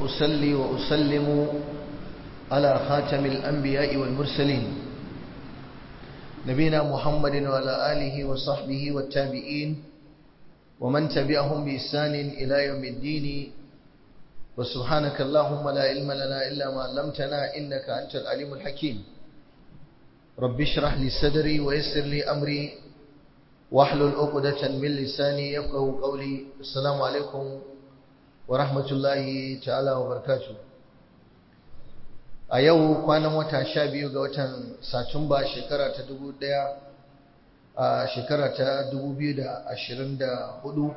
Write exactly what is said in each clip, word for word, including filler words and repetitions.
وأصلي وأسلم على خاتم الأنبياء والمرسلين نبينا محمد وعلى آله وصحبه والتابعين ومن تبعهم بإحسان إلى يوم الدين وسبحانك اللهم لا علم لنا إلا ما علمتنا إنك أنت العليم الحكيم رب اشرح لي صدري ويسر لي أمري واحلل عقدة من لساني يفقهوا قولي السلام عليكم ورحمة الله تعالى وبركاته a yau kwanan wata sha biyu ga watan Satumba shekara ta dubu ɗaya a shekara ta dubu biyu da ashirin da hudu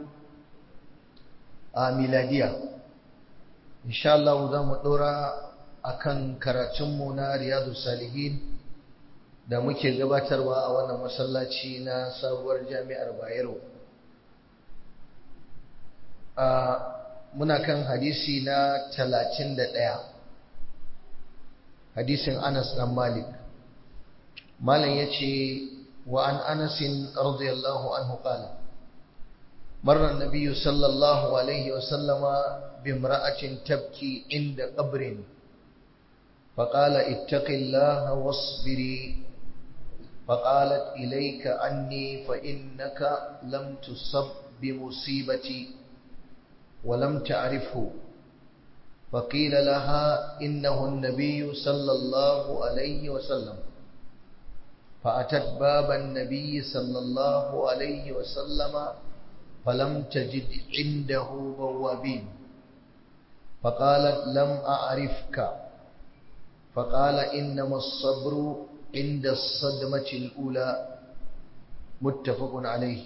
a miladiya insha Allah za mu ɗora akan karatunmu na Riyadu Salihin da muke gabatarwa a wannan masallaci na sabuwar jami'ar Bayero a muna kan hadisi na talatin da ɗaya hadisin Anas dan Malik malam yace wa an Anas radiyallahu anhu qala marra an-nabiy sallallahu alayhi wa sallama bimra'atin tabki inda qabrin faqala ittaqillaha wasbiri faqalat ilayka anni fa innaka lam tusab bimusibati wa lam ta'rifhu فقيل لها إنه النبي صلى الله عليه وسلم فأتت باب النبي صلى الله عليه وسلم فلم تجد عنده بوابين فقالت لم أعرفك فقال إنما الصبر عند الصدمة الأولى متفق عليه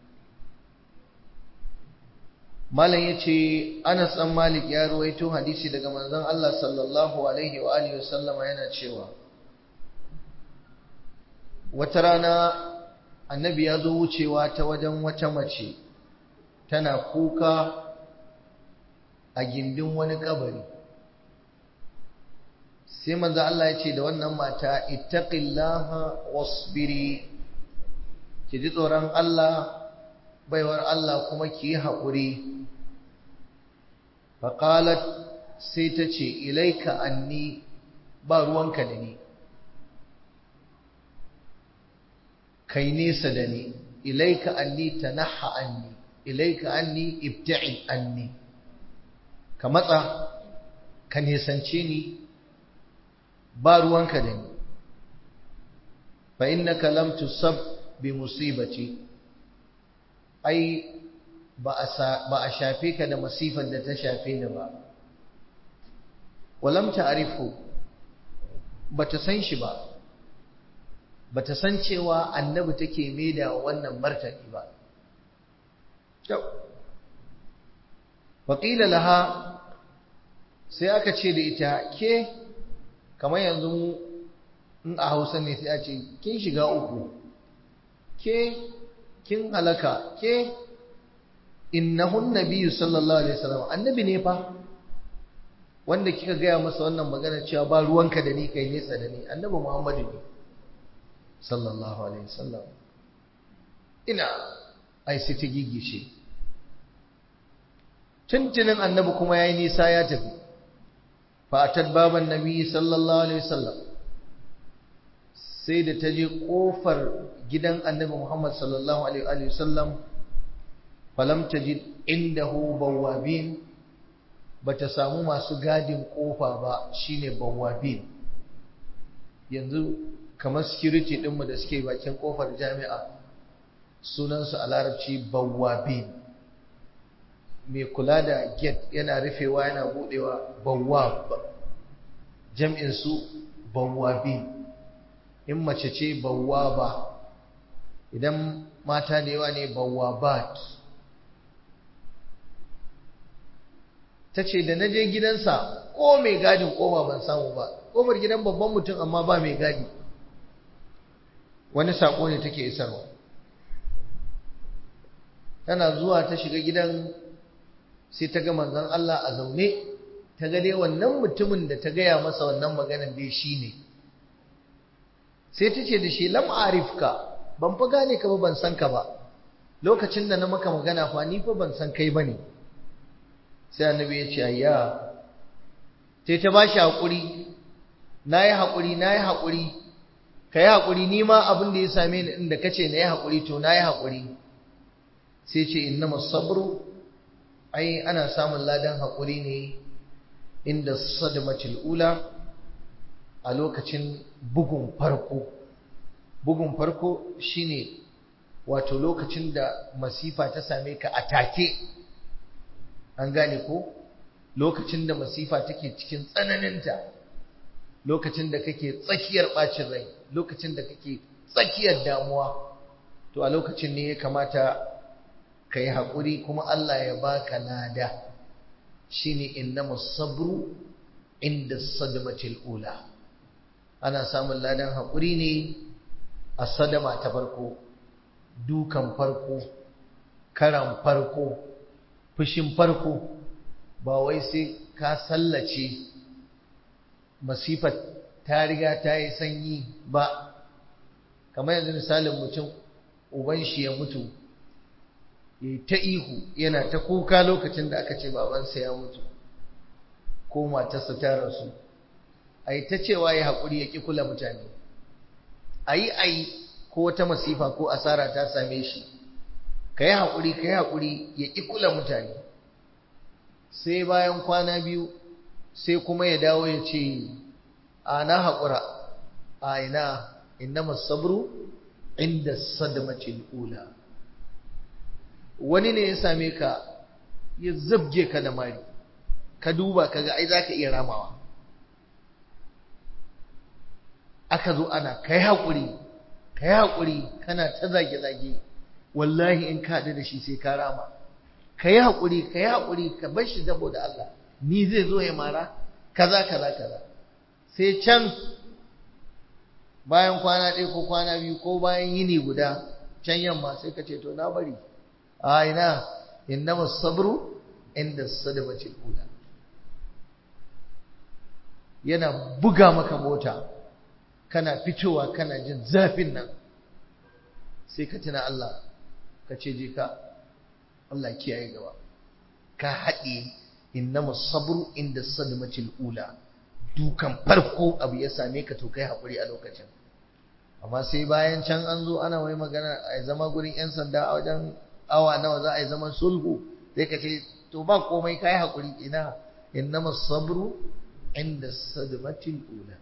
Malam yace Anas dan Malik ya ruwaito hadisi daga manzon Allah sallallahu alaihi wa alihi wasallama yana cewa wata rana annabi ya zo wucewa ta wajen wata mace tana kuka a gindin wani kabari sai manzon Allah ya ce da wannan mata ittaqillaha wasbiri ki ji tsoron Allah baiwar Allah kuma ki yi haƙuri faƙalat sai ta ce ilaika anni ba ruwanka da ni kai nesa da ni ilaika anni tanaha anni ilaika anni ibta'id anni ka matsa ka nesance ni ba ruwanka da ni fa innaka lam tusab bi musibati ai ba a shafe ka da masifar da ta shafe ni ba walam ta'rifu bata san shi ba bata san cewa annabi take maida wannan martani ba to waqila laha sai aka ce da ita ke kamar yanzu in a Hausa ne sai a ce kin shiga uku ke kin halaka ke innahu nabiyyu sallallahu alaihi wasallam annabi ne fa wanda kika gaya masa wannan magana cewa ba ruwanka da ni kai nesa da ni annabi Muhammadu ne sallallahu alaihi wasallam ina ai sai ta gigice tuntunin annabi kuma yayi nisa ya tafi fa atat baban nabiyyi sallallahu alaihi wasallam sai da ta je kofar gidan annabi Muhammad sallallahu alaihi wasallam falam tajid indahu bawabin bata samu masu gadin kofa ba shine bawabin yanzu kamar security din mu da suke bakin kofar jami'a sunan su a larabci bawabin mai kula da gate yana rufewa yana budewa bawab jam'in su bawabin in mace ce bawwaba idan mata da yawa ne bawwabat tace da naje gidansa ko mai gadin kofa ban samu ba kofar gidan babban mutum amma ba mai gadi wani sako ne take isarwa tana zuwa ta shiga gidan sai ta ga manzon Allah a zaune ta ga dai wannan mutumin da ta gaya masa wannan maganar dai shine sai ta ce da shi lam arifka ban fa gane ka ba ban san ka ba lokacin da na maka magana fa ni fa ban san kai bane sai annabi ya ce ayya sai ta bashi haƙuri, na yi haƙuri na yi haƙuri, ka yi haƙuri, ni ma abin da ya same ni inda ka ce na yi haƙuri to na yi haƙuri. Sai ce innama sabru, ai ana samun ladan haƙuri ne inda sadmatul ula, a lokacin bugun farko. Bugun farko shine wato lokacin da masifa ta same ka a take, an gane ko? Lokacin da masifa take cikin tsananinta, lokacin da kake tsakiyar ɓacin rai, lokacin da kake tsakiyar damuwa, to a lokacin ne ya kamata ka yi haƙuri kuma Allah ya baka lada. Shine innamas sabru inda sadmatil ula, ana samun ladan haƙuri ne a sadama ta farko, dukan farko, karan farko, fushin farko. Ba wai sai ka sallace masifar ta riga ta yi sanyi ba. Kamar yanzu misalin mutum uban shi ya mutu, ya ta ihu yana ta kuka lokacin da aka ce babansa ya mutu ko matarsa ta rasu, a yi ta cewa ya haƙuri ya ƙi kula mutane, a yi a yi ko wata masifa ko asara ta same shi, ka yi haƙuri ka yi haƙuri ya ƙi kula mutane. Sai bayan kwana biyu sai kuma ya dawo ya ce a na haƙura, a ina innama sabru inda sadmatil ula. Wani ne ya same ka ya zabge ka da mari, ka duba kaga ai zaka iya ramawa, aka zo ana kai haƙuri kai haƙuri, kana ta zage-zage, wallahi in ka haɗu da shi sai ka rama. Ka yi haƙuri, ka yi haƙuri, ka bar shi saboda Allah, ni zai zo ya mara, kaza kaza kaza. Sai can bayan kwana ɗaya ko kwana biyu ko bayan yini guda, can yamma sai ka ce to na bari. A ina innama sabru inda sadmatil ula. Yana buga maka mota, kana fitowa kana jin zafin nan, sai ka tuna Allah, ka ce je ka, Allah kiyaye gaba, ka haɗe innama sabru inda sadmatil ula. Dukan farko abu ya same ka to kai haƙuri a lokacin. Amma sai bayan can an zo ana wai magana a zama gurin 'yan sanda a wajen awa nawa za a yi zaman sulhu, sai ka ce to ba komai kai haƙuri. Ina innama sabru inda sadmatil ula.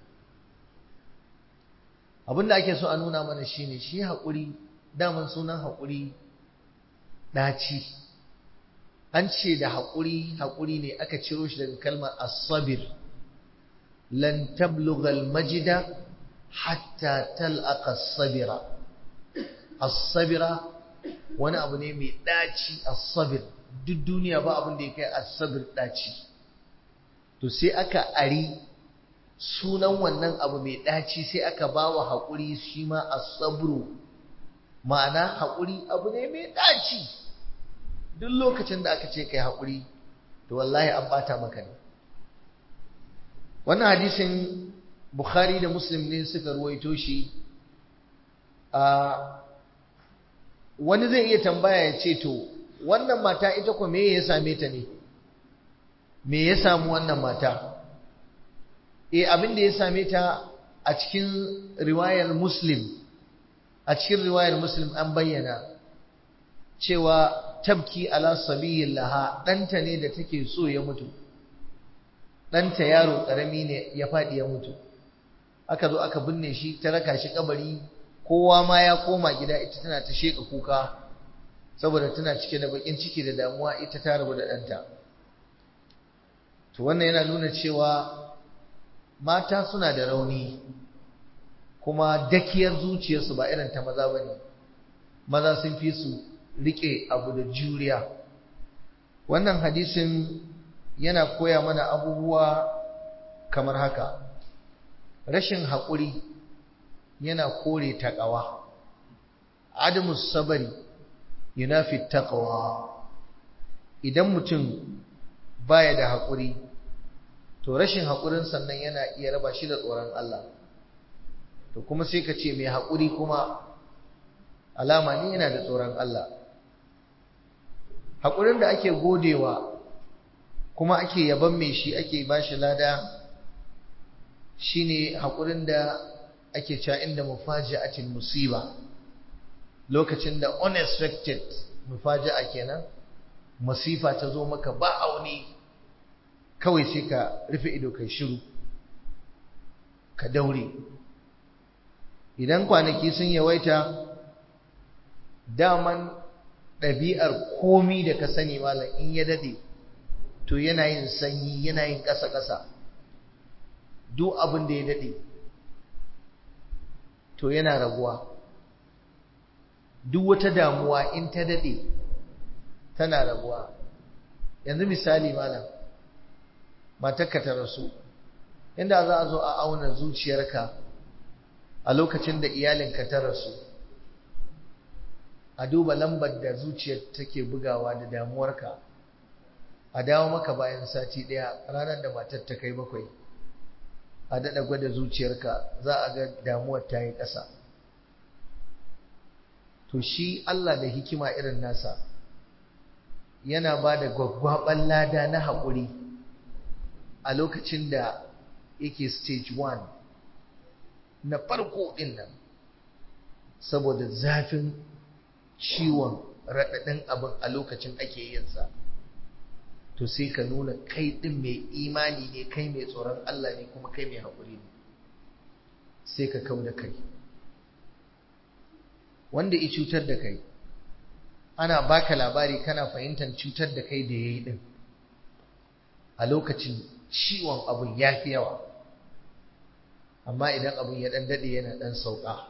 Abinda ake so a nuna mana shine shi haƙuri, daman sunan haƙuri ɗaci. An ce da haƙuri haƙuri ne aka ciro shi daga kalmar as-sabir. Lan tablugha al-majda hatta talqa as-sabira. As-sabira wani abu ne mai ɗaci, as-sabir. Duk duniya ba abin da ya kai as-sabir ɗaci. To sai aka ari sunan wannan abu mai ɗaci sai aka bawa haƙuri shi ma as-sabru. Ma'ana haƙuri abu ne mai ɗaci. Duk lokacin da aka ce kai haƙuri to wallahi an bata maka ne. Wannan hadisin Bukhari da Muslim ne suka ruwaito shi. a wani zai iya tambaya ya ce to wannan mata ita ko me ya same ta ne, me ya samu wannan mata? Eh, abin da ya same ta a cikin riwayar Muslim, a cikin riwayar Muslim an bayyana cewa tabki ala sabiyyin laha, ɗanta ne da take so ya mutu, ɗanta yaro ƙarami ne ya faɗi ya mutu, aka zo aka binne shi, ta raka shi kabari, kowa ma ya koma gida, ita tana ta sheƙa kuka saboda tana cike da baƙin ciki da damuwa, ita ta rabu da ɗanta. To wannan yana nuna cewa mata suna da rauni, kuma dakiyar zuciyarsu ba irin ta maza ba ne. Maza sun fi su riƙe abu da juriya. Wannan hadisin yana koya mana abubuwa kamar haka. Rashin haƙuri yana kore taƙawa. Adamus sabari yunafi taqwa. Idan mutum baya da haƙuri, to rashin haƙurin sannan yana iya raba shi da tsoron Allah. To kuma sai ka ce mai haƙuri kuma alama ne yana da tsoron Allah. Haƙurin da ake godewa kuma ake yaban mai shi ake bashi lada shine haƙurin da ake cewa inda mufaji'atin musiba, lokacin da unexpected mufaji'a kenan, masifa ta zo maka ba auni, kawai sai ka rufe ido kai shiru ka daure. Idan kwanaki sun yawaita, daman ɗabi'ar komi da ka sani malam in ya dade to yana yin sanyi, yana yin ƙasa-ƙasa. Duk abin da ya dade to yana raguwa. Duk wata damuwa in ta dade tana raguwa. Yanzu misali malam, matarka ta rasu, inda za a zo a auna zuciyarka a lokacin da iyalinka ta rasu, a duba lambar da zuciyar take bugawa da damuwarka, a dawo maka bayan sati ɗaya ranar da matar ta kai bakwai, a daɗa gwada zuciyarka za a ga damuwar ta yi ƙasa. To shi Allah da hikima irin nasa yana ba da gwaggwaɓar lada na haƙuri a lokacin da yake stage one na farko ɗin nan, saboda zafin ciwon raɗaɗin abin a lokacin ake yinsa. To sai ka nuna kai ɗin mai imani ne, kai mai tsoron Allah ne, kuma kai mai haƙuri ne, sai ka kau da kai. Wanda ya cutar da kai, ana baka labari kana fahimtar cutar da kai da ya yi ɗin a lokacin ciwon abin ya fi yawa, amma idan abin ya ɗan daɗe yana ɗan sauƙa.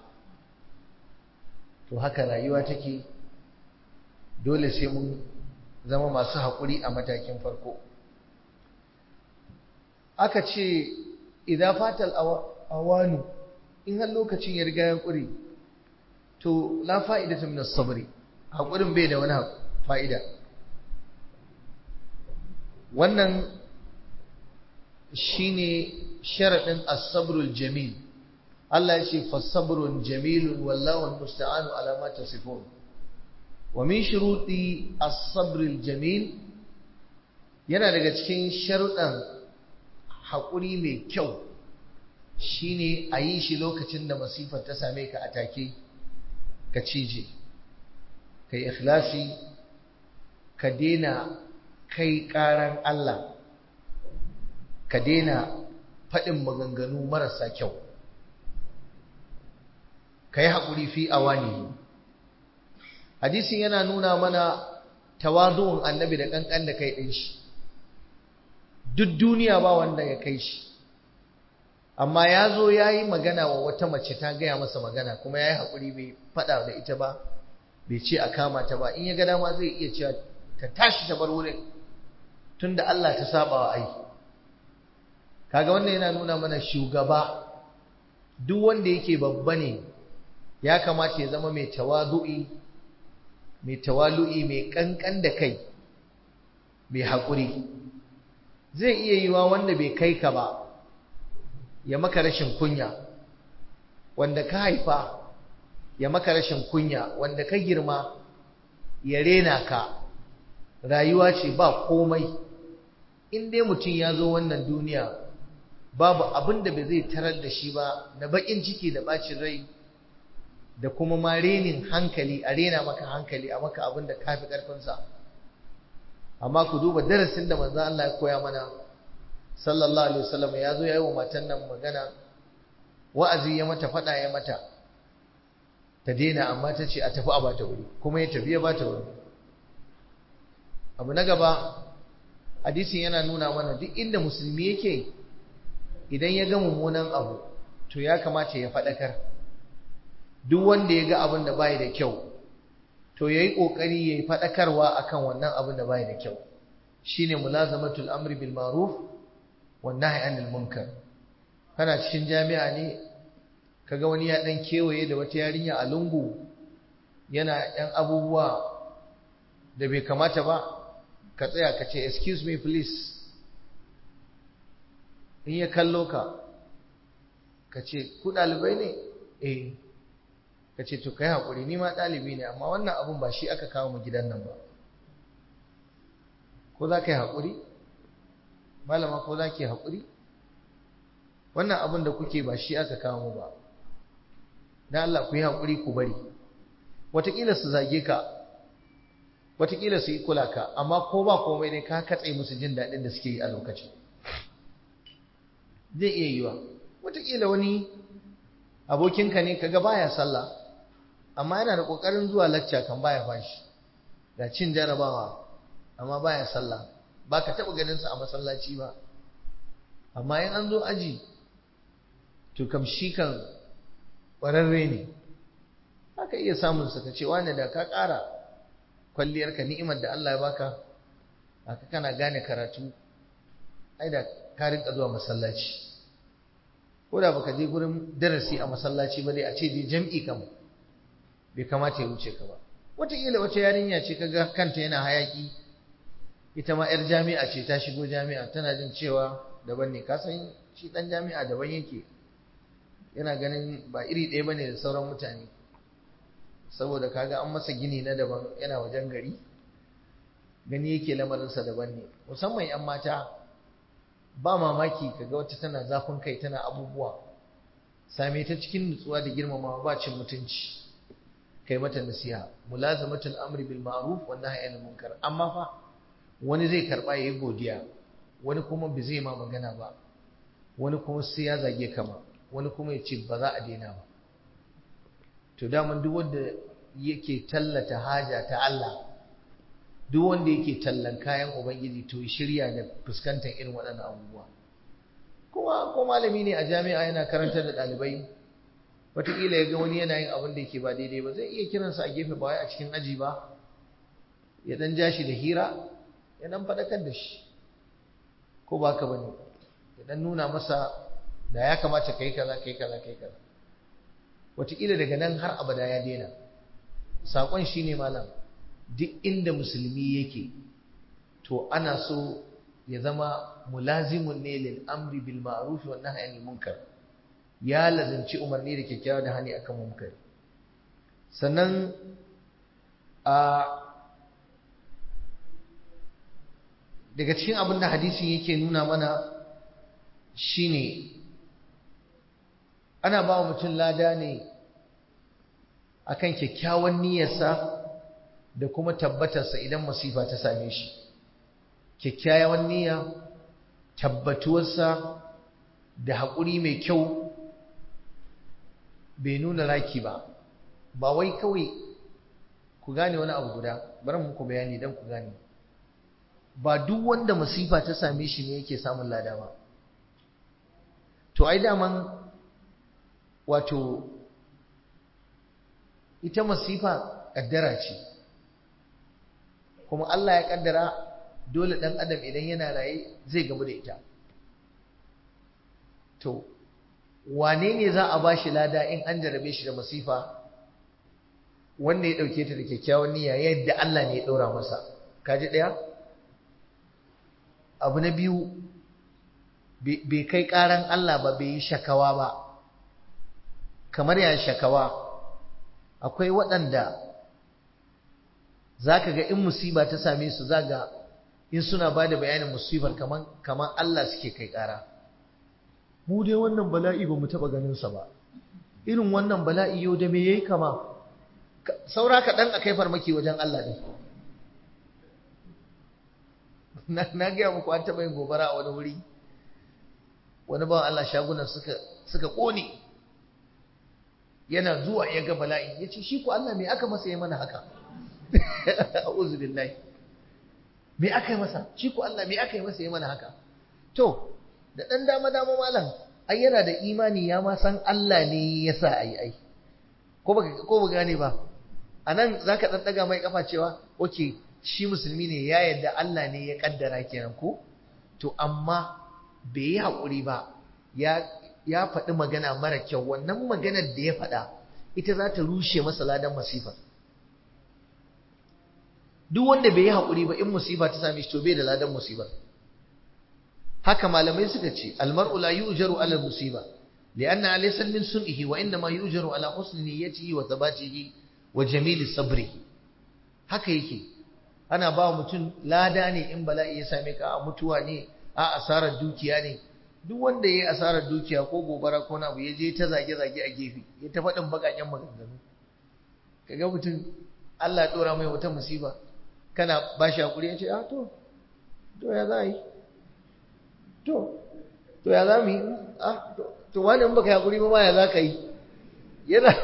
To haka rayuwa take, dole sai mun zama masu haƙuri a matakin farko. Aka ce idan fatal awanu, in har lokacin ya riga ya ƙure, to la fa'idata min as-sabri, haƙurin bai da wani fa'ida. Wannan shine sharadin as-sabrul jamil. Allah ya ce fa-sabrun jamilun wallahu al-musta'anu ala ma tasifun. Wa min shuruti as-sabril jamil, yana daga cikin sharuɗan haƙuri mai kyau shine a yi shi lokacin da masifar ta same ka a take, ka cije, ka yi ikhlasi, ka daina kai ƙaran Allah, ka daina faɗin maganganu marasa kyau, ka yi haƙuri fi awani. Hadisin yana nuna mana tawazu'un annabi da ƙanƙan da kai ɗin shi. Duk duniya ba wanda ya kai shi, amma ya zo ya yi magana wa wata mace, ta gaya masa magana, kuma ya yi haƙuri, bai faɗa da ita ba, bai ce a kama ta ba. In ya ga dama zai iya cewa ta tashi ta bar wurin, tunda Allah ta saba wa ai. Kaga wannan yana nuna mana shugaba, duk wanda yake babba ne, ya kamata ya zama mai tawazu'i, mai tawalu'i, mai kankan da kai, mai haƙuri. Zai iya yiwa wanda bai kai ka ba ya maka rashin kunya, wanda ka haifa ya maka rashin kunya, wanda ka girma ya rena ka. Rayuwa ce ba komai. In dai mutum ya zo wannan duniya, babu abin da bai zai tarar da shi ba na baƙin ciki da ɓacin rai da kuma ma renin hankali, a rena maka hankali, a maka abin da kafi ƙarfinsa. Amma ku duba darasin da manzo Allah ya koya mana sallallahu alaihi wasallam. Ya zo ya yi wa matan nan magana, wa'azi ya mata, faɗa ya mata, ta daina, amma ta ce a tafi a bata wuri, kuma ya tafi ya bata wuri. Abu na gaba, hadisin yana nuna mana duk inda musulmi yake, idan ya ga mummunan abu to ya kamata ya faɗakar. Duk wanda ya ga abin da bai da kyau to yayi kokari yayi faɗakarwa akan wannan abin da bai da kyau. Shine mulazamatul amri bil ma'ruf wan nahyi anil munkar. Kana cikin jami'a ne, kaga wani ya dan kewaye da wata yarinya a lungu, yana yan abubuwa da bai kamata ba, ka tsaya ka ce excuse me please. In ya kallo ka, ka ce ku ɗalibai ne? Eh. Ka ce to kai haƙuri, ni ma ɗalibi ne, amma wannan abun ba shi aka kawo mu gidan nan ba, ko za ka yi haƙuri? malama ko za ki haƙuri wannan abin da kuke ba shi aka kawo ba dan Allah ku yi haƙuri ku bari wataƙila su zage ka wataƙila su yi kula ka amma ko ba komai ne ka katse musu jin daɗin da suke yi a lokacin zai iya yiwa wataƙila wani abokinka ne kaga baya sallah amma yana da ƙoƙarin zuwa lacca kan baya fashi ga cin jarabawa amma baya sallah ba ka taɓa ganin sa a masallaci ba amma in an zo aji to kam shi kan ƙwararre ne haka iya samun sa ka ce wani da ka ƙara kwalliyarka ni'imar da Allah ya baka haka kana gane karatu ai da ka rinka zuwa masallaci ko da baka je gurin darasi a masallaci ba dai a ce dai jam'i kam bai kamata ya wuce ka ba wataƙila wata yarinya ce kaga kanta yana hayaki ita ma 'yar jami'a ce ta shigo jami'a tana jin cewa daban ne ka san shi ɗan jami'a daban yake yana ganin ba iri ɗaya bane da sauran mutane saboda kaga an masa gini na daban yana wajen gari gani yake lamarinsa daban ne musamman 'yan mata ba mamaki kaga wata tana zafin kai tana abubuwa same ta cikin nutsuwa da girmamawa ba cin mutunci kai mata nasiha mulazamatul amri bil ma'ruf wa nahyi anil munkar amma fa wani zai karba yayi godiya wani kuma bai zai ma magana ba wani kuma sai ya zage kama wani kuma ya ce ba za a daina ba to daman duk wanda yake tallata haja ta Allah duk wanda yake tallan kayan ubangiji to ya shirya da fuskantar irin waɗannan abubuwa kuma ko malami ne a jami'a yana karantar da ɗalibai wataƙila ya ga wani yana yin abin da yake ba daidai ba zai iya kiransa a gefe ba wai a cikin aji ba ya dan ja shi da hira ya dan faɗakar da shi ko ba ka bane ya dan nuna masa da ya kamata kai kaza kai kaza kai kaza wataƙila daga nan har abada ya daina saƙon shine malam duk inda musulmi yake to ana so ya zama mulazimun ne lil amri bil ma'ruf wa nahyi anil munkar ya lazanci umarni da kyakkyawa da hani akan munkari sannan a daga cikin abin da hadisin yake nuna mana shine ana ba wa mutum lada ne akan kyakkyawan niyyarsa da kuma tabbatarsa idan masifa ta same shi kyakkyawan niyya tabbatuwarsa da haƙuri mai kyau bai nuna raki ba ba wai kawai ku gane wani abu guda bari muku bayani dan ku gane ba duk wanda masifa ta same shi ne yake samun lada ba to ai daman wato ita masifa kaddara ce kuma Allah ya kaddara dole dan adam idan yana raye zai gamu da ita to wane ne za a bashi lada in an jarabe shi da masifa wanda ya dauke ta da kyakkyawan niyya yadda Allah ne ya daura masa kaji daya abu na biyu bai kai karan Allah ba bai yi shakawa ba kamar ya shakawa akwai waɗanda zaka ga in musiba ta same su zaga in suna bada bayanin musibar kaman kaman Allah suke kai kara mu dai wannan bala'i ba mu taba ganin sa ba irin wannan bala'i yau da me yayi kama saura ka dan akai farmaki wajen Allah ne na na ga muku an taba yin gobara a wani wuri wani bawan Allah shagunan suka suka kone yana zuwa ya ga bala'i yace shi ko Allah me aka masa yayi mana haka a'udhu billahi me aka yi masa shi ko Allah me aka yi masa yayi mana haka to da ɗan dama-dama malam ai yana da imani ya ma san Allah ne ya sa a yi ai ko ba gane ba a nan za ka ɗanɗaga mai ƙafa cewa oke shi musulmi ne ya yarda Allah ne ya ƙaddara kenan ko to amma bai yi haƙuri ba ya faɗi magana mara kyau wannan maganar da ya faɗa ita za ta rushe masa ladan masifar duk wanda bai yi haƙuri ba in musiba ta same shi to bai da ladan musibar haka malamai suka ce almar'u la yujaru ala musiba lianna laysa min sun'ihi wa inma yujaru ala husni niyyatihi wa thabatihi wa jamili sabrihi haka yake ana ba mutum lada ne in bala'i ya same ka a mutuwa ne a asarar dukiya ne. Duk wanda ya yi asarar dukiya ko gobara ko na abu ya je ta zage-zage a gefe ya ta faɗin baƙaƙen maganganu, kaga mutum Allah ɗora mai wata musiba kana ba shi haƙuri ya ce a to to ya za a yi to to ya za mu yi a to wani in baka yi haƙuri ba ma ya za ka yi yana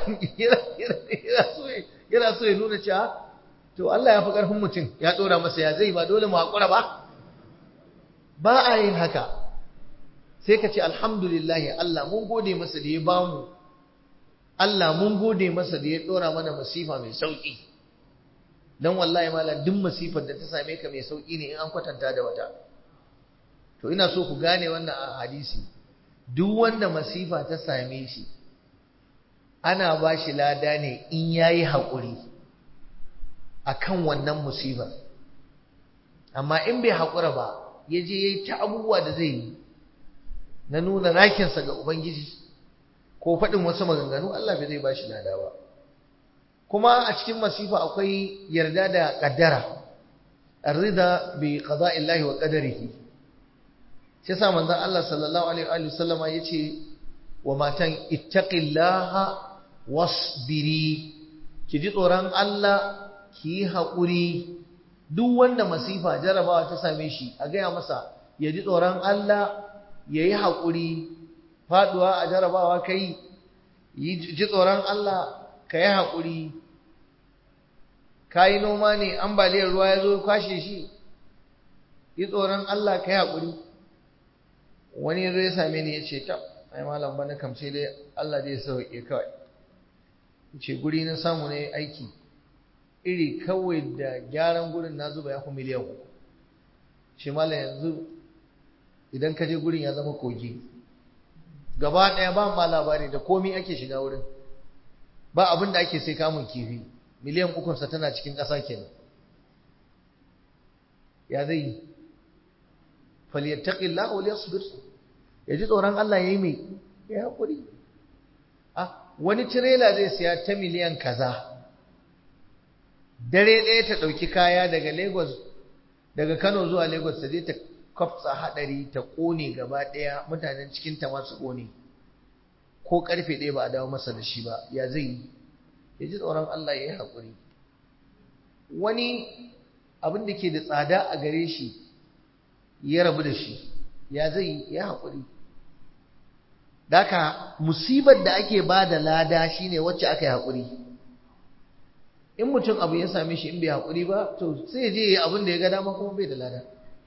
so ya nuna cewa to Allah ya fi ƙarfin mutum ya ɗora masa ya zai ba dole mu haƙura ba ba a yin haka. Sai ka ce alhamdulillahi Allah mun gode masa da ya bamu, Allah mun gode masa da ya ɗora mana masifa mai sauƙi. Don wallahi malam duk masifar da ta same ka mai sauƙi ne in an kwatanta da wata. To ina so ku gane wannan a hadisi, duk wanda masifa ta same shi ana ba shi lada ne in ya yi haƙuri a kan wannan musibar. Amma in bai haƙura ba ya je ya yi ta abubuwa da zai yi na nuna rakinsa ga Ubangiji ko faɗin wasu maganganu, Allah bai zai ba shi lada ba. Kuma a cikin masifa akwai yarda da ƙaddara, ar-rida bi qada'illahi wa qadarihi. Shi yasa manzon Allah sallallahu alaihi wa sallama yace wa matan ittaqillaha wasbiri, ki ji tsoron Allah ki yi haƙuri. Duk wanda masifa jarabawa ta same shi a gaya masa ya ji tsoron Allah ya yi haƙuri. Faɗuwa a jarabawa kai ji tsoron Allah ka yi haƙuri. Ka yi noma ne ambaliyar ruwa ya zo kwashe shi, yi tsoron Allah ka yi haƙuri. Wani ya zo ya same ni ya ce ta ai malam bana kamce dai Allah zai sauke kawai. Ce guri na samu ne aiki iri kawai da gyaran gurin na zuba ya fi miliyan uku. Shi malam yanzu idan ka je gurin ya zama kogi gaba ɗaya, ba ma labari da komi ake shiga wurin, ba abin da ake sai kamun kifi. Miliyan ukunsa tana cikin ƙasa kenan. Ya zai yi? falyattaqillahu wal yasbir, ya ji tsoron Allah yayi mai ya haƙuri. Ah, wani tirela zai siya ta miliyan kaza, dare ɗaya ta ɗauki kaya daga Lagos, daga Kano zuwa Lagos, ta je ta kwafsa haɗari ta ƙone gaba ɗaya, mutanen cikin ta masu ƙone, ko ƙarfe ɗaya ba a dawo masa da shi ba. Ya zai yi? Ya ji tsoron Allah ya yi haƙuri. Wani abin da ke da tsada a gare shi ya rabu da shi, ya zai yi? Ya haƙuri. Daka musibar da ake ba da lada shine wacce aka yi haƙuri. In mutum abu ya same shi in bai haƙuri ba, to sai je yi abin da ya ga dama kuma bai da lada.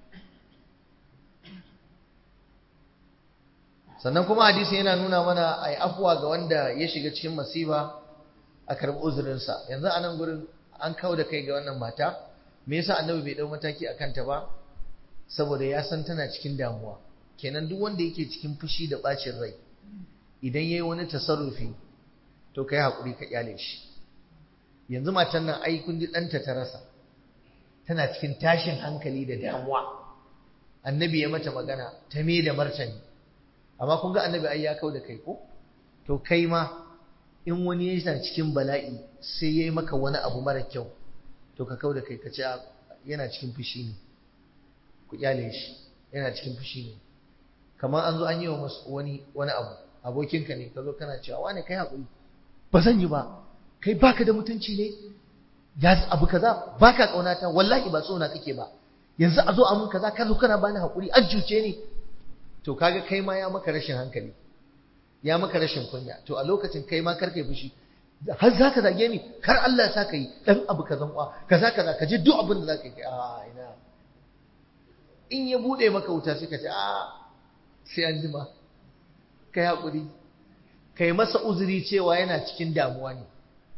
Sannan kuma hadisi yana nuna mana a yi afuwa ga wanda ya shiga cikin masifa a karɓi uzurinsa. Yanzu a nan gurin an kawo da kai ga wannan mata, me yasa annabi bai ɗau mataki a kanta ba? Saboda ya san tana cikin damuwa. Kenan duk wanda yake cikin fushi da ɓacin rai, idan ya yi wani tasarrufi, to ka yi haƙuri ka ƙyale shi. Yanzu matan nan ai kun ji ɗanta ta rasa, tana cikin tashin hankali da damuwa. Annabi ya mata magana ta me da martani, amma kun ga annabi ai ya kau da kai ko? To kai ma in wani ya yana cikin bala'i sai ya yi maka wani abu mara kyau, to ka kau da kai ka ce yana cikin fushi ne, ku kyale shi, yana cikin fushi ne. Kamar an zo an yi wa wani wani abu, abokinka ne, ka zo kana cewa wane kai haƙuri, ba zan yi ba, kai baka da mutunci ne, ya abu kaza baka ƙaunata, wallahi ba tsona kake ba, yanzu a zo a mun kaza ka zo kana bani haƙuri, an cuce ni. To kaga kai ma ya maka rashin hankali, ya maka rashin kunya. To a lokacin kai ma kar kai fushi, har zaka zage ni, kar Allah ya saka yi dan abu kazan kwa kaza kaza, ka je duk abin da zaka yi. A ina, in ya bude maka wuta sai ka ce a sai an jima, kai haƙuri, kai masa uzuri cewa yana cikin damuwa ne.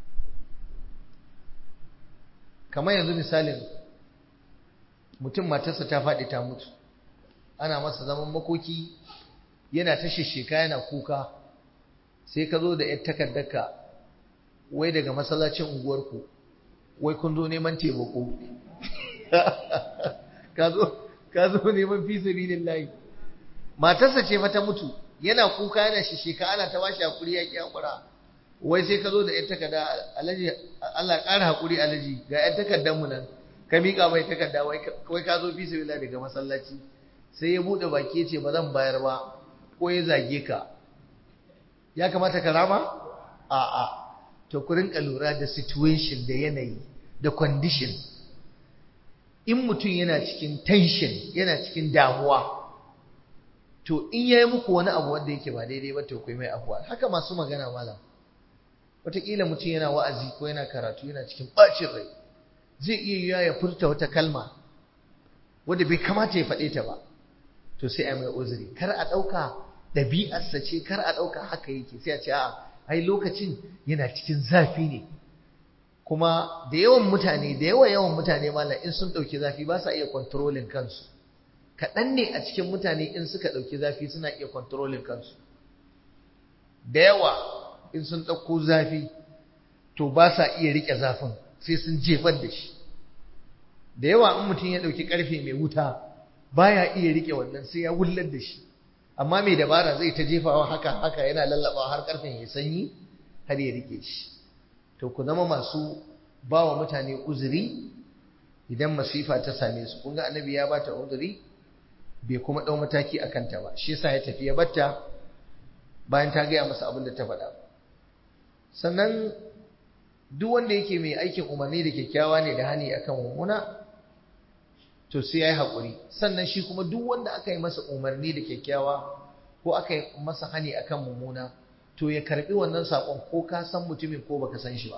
Kamar yanzu misalin mutum matarsa ta faɗi ta mutu, ana masa zaman makoki, yana ta shisheka yana kuka, sai ka zo da ‘yar takardarka wai daga masallacin unguwarku, wai kun zo neman taimako. ka zo neman fi sabilillahi. Matarsa ce fa ta mutu, yana kuka yana shisheka, ana ta bashi hakuri ya ki hakura. Wai sai ka zo da ‘yar takarda, Alhaji Allah ƙara hakuri Alhaji, ga ‘yar takardar mu nan, ka miƙa mai takarda, wai ka zo fi sabilillahi daga masallaci. sai ya buɗe baki ya ce ba zan bayar ba ko ya zage ka, ya kamata ka rama? A'a, to ku rinka lura da situation da yanayi da condition. In mutum yana cikin tension, yana cikin damuwa, to in yayi muku wani abu wanda yake ba daidai ba to ku yi mai afuwa. Haka masu magana malam, wataƙila mutum yana wa'azi ko yana karatu yana cikin ɓacin rai, zai iya yiwa ya furta wata kalma wadda bai kamata ya faɗe ta ba, to sai a mai uzuri. Kar a ɗauka ɗabi'arsa ce, kar a ɗauka haka yake, sai a ce a'a ai lokacin yana cikin zafi ne. Kuma da yawan mutane da yawan yawan mutane malam in sun ɗauki zafi ba sa iya controlling kansu. Kaɗan ne a cikin mutane in suka ɗauki zafi suna iya controlling kansu. Da yawa in sun ɗauko zafi to ba sa iya riƙe zafin, sai sun jefar da shi. Da yawa in mutum ya ɗauki ƙarfe mai wuta baya iya riƙe wannan, sai ya wullar da shi. Amma mai dabara zai ta jefawa haka haka yana lallabawa har ƙarfen ya sanyi har ya riƙe shi. To ku zama masu ba wa mutane uzuri idan masifa ta same su. Kun ga annabi ya bata uzuri bai kuma ɗau mataki a kanta ba, shi yasa ya tafi ya batta bayan ta gaya masa abin da ta faɗa. Sannan duk wanda yake mai aikin umarni da kyakkyawa ne da hani akan mummuna to sai ya yi haƙuri. Sannan shi kuma duk wanda aka yi masa umarni da kyakkyawa ko aka yi masa hani akan mummuna to ya karbi wannan sakon ko ka san mutumin ko baka san shi ba.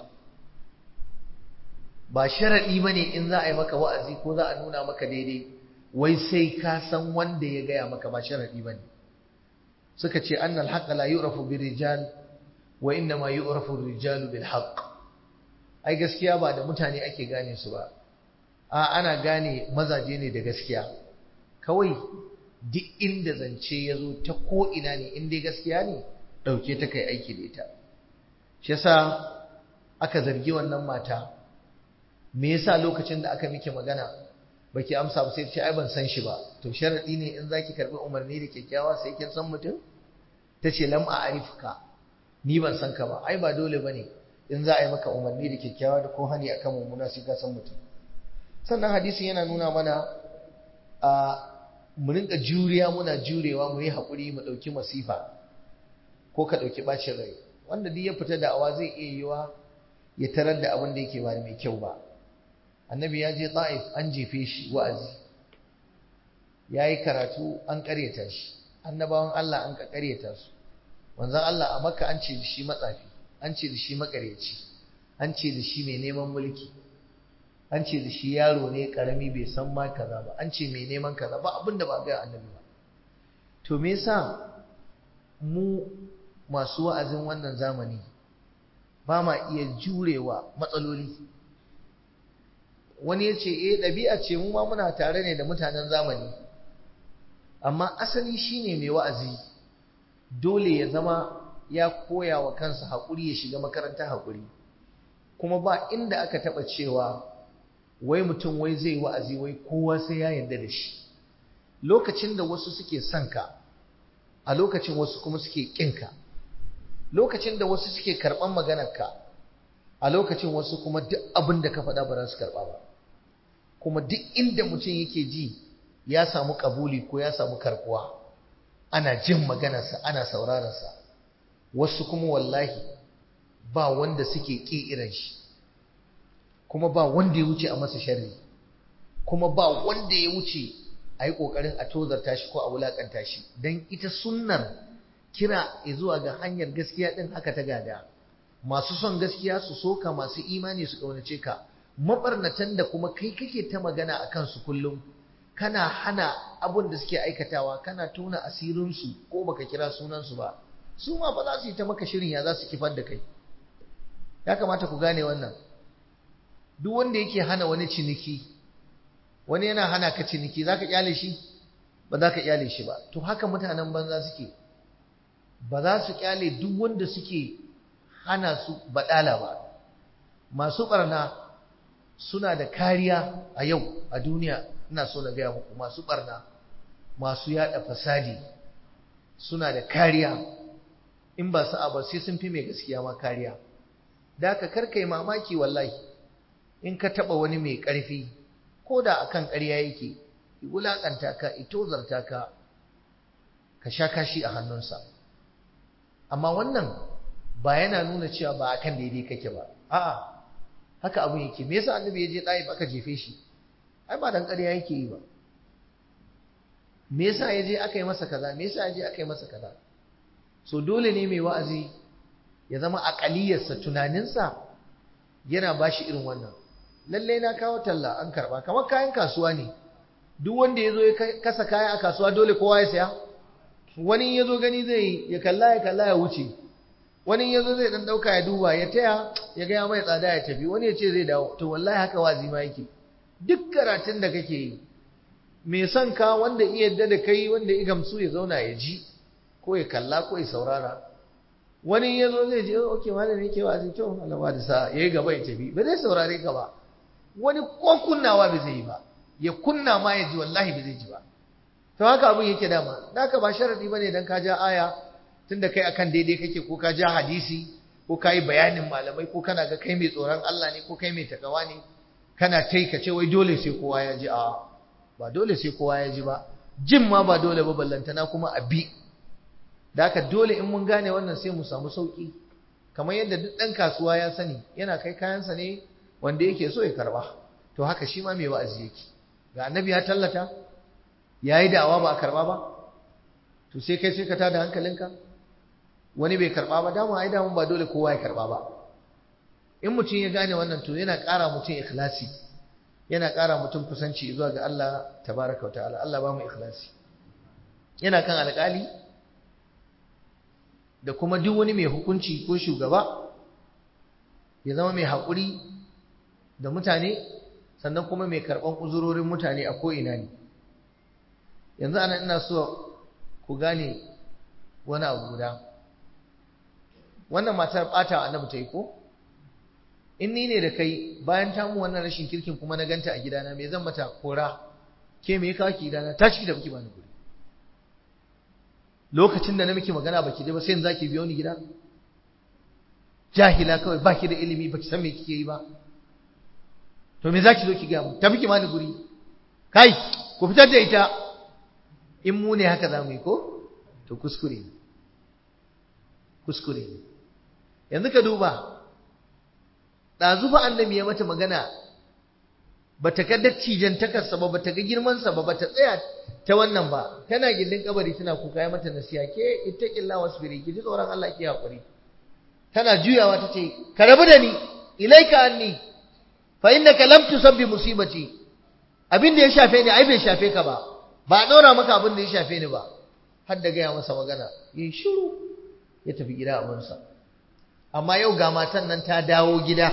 Ba sharadi bane in za a yi maka wa'azi ko za a nuna maka daidai wai sai ka san wanda ya gaya maka, ba sharadi bane. Suka ce annal haqqa la yu'rafu bir rijal wa inna ma yu'rafu ar-rijalu bil haqq. Ai gaskiya ba da mutane ake gane su ba, a ana gane mazaje ne da gaskiya. Kawai duk inda zance ya zo ta ko ina ne in dai gaskiya ne ɗauke ta kai aiki da ita. Shi yasa aka zargi wannan mata, me yasa lokacin da aka miki magana baki amsa ba, sai ce ai ban san shi ba. To sharadi ne in zaki karbi umarni da kyakkyawa sai kin san mutum? Tace lam a'rifka, ni ban san ka ba. Ai ba dole bane in za a yi maka umarni da kyakkyawa da ko hani akan mummuna sai ka san mutum. Sannan hadisi yana nuna mana a mu rinka juriya, muna jurewa, mu yi haƙuri, mu ɗauki masifa ko ka ɗauki ɓacin rai. Wanda duk ya fita da'awa zai iya yiwa ya tarar da abin da yake ba mai kyau ba. Annabi ya je Ta'if an jefe shi wa'azi, ya yi karatu an ƙaryata shi, annabawan Allah an ƙaryata su. Manzon Allah a Makka an ce da shi matsafi, an ce da shi maƙaryaci, an ce da shi mai neman mulki, an ce da shi yaro ne ƙarami bai san ma kaza ba, an ce mai neman kaza ba, abin da ba ga annabi ba. To me yasa mu masu wa'azin wannan zamani ba ma iya jurewa matsaloli? Wani ya ce eh ɗabi'a ce, mu ma muna tare ne da mutanen zamani, amma asali shine mai wa'azi dole ya zama ya koya wa kansa haƙuri, ya shiga makarantar haƙuri. Kuma ba inda aka taɓa cewa wai mutum wai zai wa'azi wai kowa sai ya yarda da shi. Lokacin da wasu suke son ka, a lokacin wasu kuma suke ƙinka. Lokacin da wasu suke karɓan maganarka, a lokacin wasu kuma duk abin da ka faɗa ba za su karɓa ba. Kuma duk inda mutum yake ji ya samu ƙabuli ko ya samu karɓuwa, ana jin maganarsa, ana saurararsa. Wasu kuma wallahi ba wanda suke ƙi irin shi, kuma ba wanda ya wuce a masa sharri, kuma ba wanda ya wuce a yi ƙoƙarin a tozarta shi ko a wulaƙanta shi. Don ita sunnar kira zuwa ga hanyar gaskiya ɗin haka ta gada. Masu son gaskiya su soka, masu imani su ƙaunace ka. Maɓarnatan da kuma kai kake ta magana a kansu kullum, kana hana abin da suke aikatawa, kana tona asirinsu ko baka kira sunansu ba, su ma ba za su yi ta maka shirin ya za su kifar da kai. Ya kamata ku gane wannan. Duk wanda yake hana wani ciniki, wani yana hana ka ciniki, za ka kyale shi? Ba za ka kyale shi ba. To haka mutanen banza suke, ba za su kyale duk wanda suke hana su baɗala ba. Masu ɓarna suna da kariya a yau a duniya. Ina so na gaya muku, masu ɓarna, masu yaɗa fasadi suna da kariya. In ba sa'a ba sai sun fi mai gaskiya ma kariya. Da haka karka yi mamaki wallahi in ka taɓa wani mai ƙarfi, ko da akan ƙarya yake, wulakanta ka itozarta ka ka sha kashi a hannunsa amma wannan ba yana nuna cewa ba akan daidai kake ba a'a haka abun yake me yasa annabi ya je Taif aka jefe shi ai ba dan ƙarya yake yi ba me yasa ya je aka yi masa kaza me yasa ya je aka yi masa kaza so dole ne mai wa'azi ya zama aƙaliyarsa tunaninsa yana bashi irin wannan lalle na kawo talla an karba kamar kayan kasuwa ne duk wanda ya zo ya kasa kaya a kasuwa dole kowa ya saya wani ya zo gani zai ya kalla ya kalla ya wuce wani ya zo zai dan dauka ya duba ya taya ya ga ya mai tsada ya tafi wani ya ce zai dawo to wallahi haka wazi ma yake duk karatun da kake yi me son ka wanda iya yadda da kai wanda ya gamsu ya zauna ya ji ko ya kalla ko ya saurara wani ya zo zai je okay malami yake wazi to Allah ba da sa yayi gaba ya tafi ba zai saurare ka ba wani ko kunnawa ba zai yi ba ya kunna ma ya ji wallahi ba zai ji ba to haka abin yake dama haka ba sharadi bane dan ka ja aya tunda kai akan daidai kake ko ka ja hadisi ko kai bayanin malamai ko kana ga kai mai tsoron Allah ne ko kai mai takawa ne kana tai ka ce wai dole sai kowa ya ji a ba dole sai kowa ya ji ba jin ma ba dole ba ballantana kuma abi da haka dole in mun gane wannan sai mu samu sauki kamar yadda duk dan kasuwa ya sani yana kai kayansa ne wanda yake so ya karba to haka shi ma mai wa'azi yake ga annabi ya tallata yayi da'awa ba a karba ba to sai kai sai ka tada hankalinka wani bai karba ba dama ai dama ba dole kowa ya karba ba in mutum ya gane wannan to yana ƙara mutum ikhlasi yana ƙara mutum kusanci zuwa ga Allah tabaraka wa ta'ala Allah ba mu ikhlasi yana kan alƙali da kuma duk wani mai hukunci ko shugaba ya zama mai haƙuri da mutane sannan kuma mai karɓan uzurorin mutane a ko'ina ne yanzu ana ina so ku gane wani abu guda wannan matar ɓata annabi ta yi ko in ni ne da kai bayan ta mu wannan rashin kirkin kuma na ganta a gidana me zan mata kora ke me kawo ki gidana ta ciki da muke bani guri lokacin da na miki magana baki je ba sai yanzu zaki biyo ni gida jahila kawai baki da ilimi baki san me kike yi ba to me zaki zo ki ga mu ta miki bani guri kai ku fitar da ita in mu ne haka zamu yi ko to kuskure ne kuskure ne yanzu ka duba ɗazu fa annabi ya mata magana bata ga dattijantakarsa ba bata ga girmansa ba bata tsaya ta wannan ba tana gindin kabari tana kuka ya mata nasiha ke ittaqillahi wasbiri ki ji tsoron Allah ki hakuri tana juyawa tace ka rabu da ni ilaika anni fa innaka lam tusabbi musibati abin da ya shafe ni ai bai shafe ka ba ba dora maka abin da ya shafe ni ba har da gaya masa magana yi shiru ya tafi gida abinsa amma yau ga matan nan ta dawo gida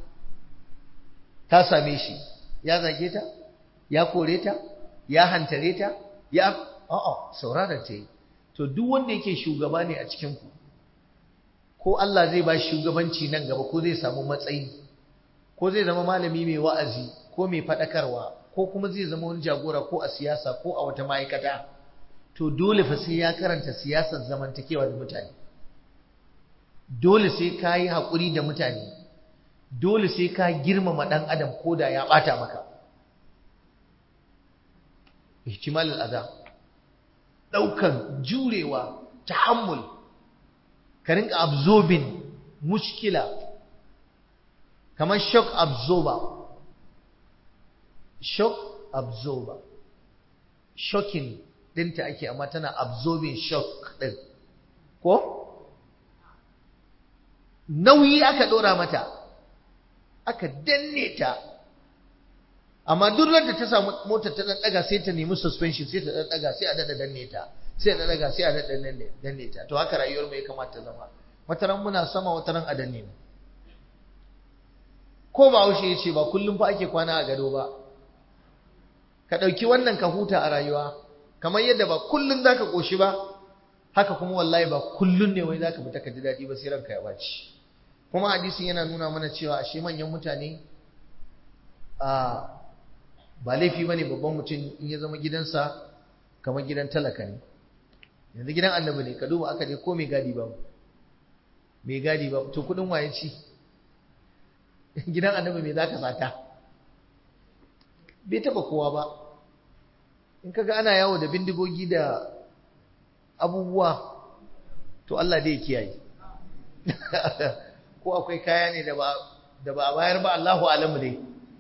ta same shi ya zage ta ya kore ta ya hantare ta ya a'a saurara ta yi to duk wanda yake shugaba ne a cikin ku ko Allah zai ba shi shugabanci nan gaba ko zai samu matsayi ko zai zama malami mai wa'azi ko mai fadakarwa ko kuma zai zama wani jagora ko a siyasa ko a wata ma'aikata to dole fa sai ya karanta siyasar zamantakewa da mutane dole sai ka yi haƙuri da mutane dole sai ka girmama ɗan adam ko da ya ɓata maka ihtimal al'adha ɗaukan jurewa tahammul ka rinka absorbing mushkila kamar shock absorber shock absorber shocking ɗinta ake amma tana absorbing shock ɗin ko nauyi aka ɗora mata aka danne ta amma duk da ta samu motar ta dan daga sai ta nemi suspension sai ta dan daga sai a dada danne ta sai a daga sai a dada danne danne ta to haka rayuwar mu ya kamata ta zama wataran muna sama wataran a danne mu ko ba haushe yace ba kullum fa ake kwana a gado ba ka dauki wannan ka huta a rayuwa kamar yadda ba kullun zaka koshi ba haka kuma wallahi ba kullun ne wai zaka fita ka ji dadi ba sai ranka ya baci kuma hadisin yana nuna mana cewa ashe manyan mutane a ba laifi bane babban mutum in ya zama gidansa kamar gidan talaka ne yanzu gidan annabi ne ka duba aka je ko mai gadi ba mai gadi ba to kudin waye ci gidan annabi me zaka sata bai taba kowa ba in kaga ana yawo da bindigogi da abubuwa to Allah dai ya kiyaye ko akwai kaya ne da ba da ba a bayar ba Allahu alamu dai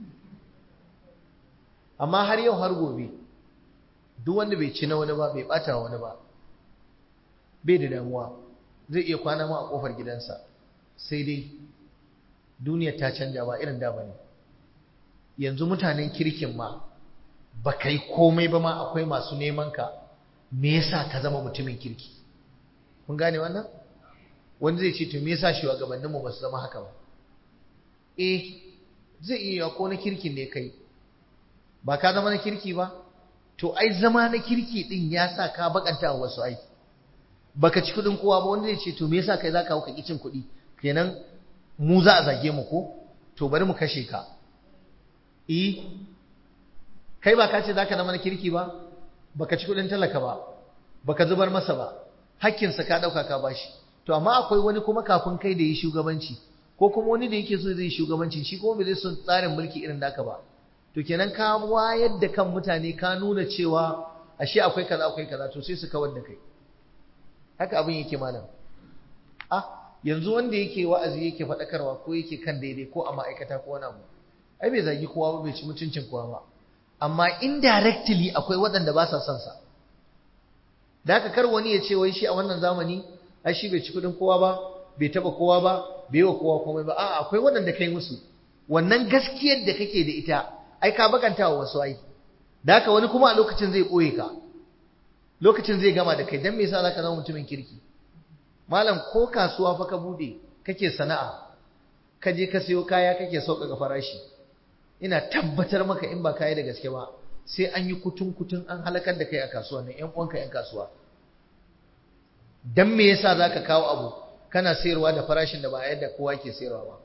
amma har yau har gobe duk wanda bai ci na wani ba bai bata wani ba bai da damuwa zai iya kwana ma a kofar gidansa sai dai duniya ta canja ba irin da bane yanzu mutanen kirkin ma ba kai komai ba ma akwai masu neman ka me yasa ka zama mutumin kirki kun gane wannan wanda zai ce to me yasa shugabannin mu ba su zama haka ba eh zai iya ko na kirkin ne kai ba ka zama na kirki ba to ai zama na kirki din ya sa ka bakanta wa wasu ai baka ci kudin kowa ba wanda zai ce to me yasa kai zaka hauka kicin kudi kenan mu za a zage mu ko to bari mu kashe ka eh kai ba ka ce zaka zama na kirki ba baka ci kudin talaka ba baka zubar masa ba hakkin sa ka dauka ka bashi to amma akwai wani kuma kafin kai da yi shugabanci ko kuma wani da yake so zai shugabanci shi kuma bai zai son tsarin mulki irin naka ba to kenan ka wayar da kan mutane ka nuna cewa ashe akwai kaza akwai kaza to sai su kawar da kai haka abin yake malam ah yanzu wanda yake wa'azi yake fadakarwa ko yake kan daidai ko a ma'aikata ko wani abu ai bai zagi kowa ba bai ci mutuncin kowa ba amma indirectly akwai waɗanda ba sa son sa da haka kar wani ya ce wai shi a wannan zamani ai shi bai ci kudin kowa ba bai taba kowa ba bai wa kowa komai ba a'a akwai waɗanda kai musu wannan gaskiyar da kake da ita ai ka bakanta wa wasu ai da haka wani kuma a lokacin zai boye ka lokacin zai gama da kai dan me yasa zaka zama mutumin kirki malam ko kasuwa fa ka bude kake sana'a ka je ka sayo kaya kake sauƙaƙa farashi ina tabbatar maka in ba kai da gaske ba sai an yi kutun kutun an halakar da kai a kasuwa nan ƴan uwanka ƴan kasuwa dan me yasa zaka kawo abu kana sayarwa da farashin da ba yadda kowa ke sayarwa ba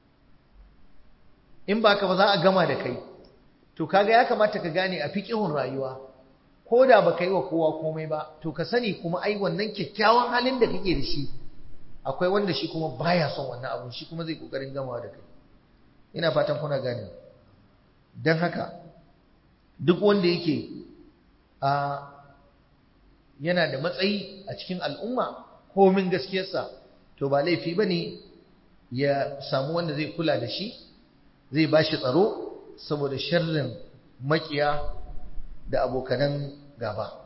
in ba ka ba za a gama da kai to kaga ya kamata ka gane a fiqihun rayuwa ko da baka yi wa kowa komai ba to ka sani kuma ai wannan kyakkyawan halin da kake da shi akwai wanda shi kuma baya son wannan abu shi kuma zai kokarin gamawa da kai ina fatan kuna gane dan haka duk wanda yake a yana da matsayi a cikin al'umma komin gaskiyarsa to ba laifi bane ya samu wanda zai kula da shi zai bashi tsaro saboda sharrin makiya da abokanan gaba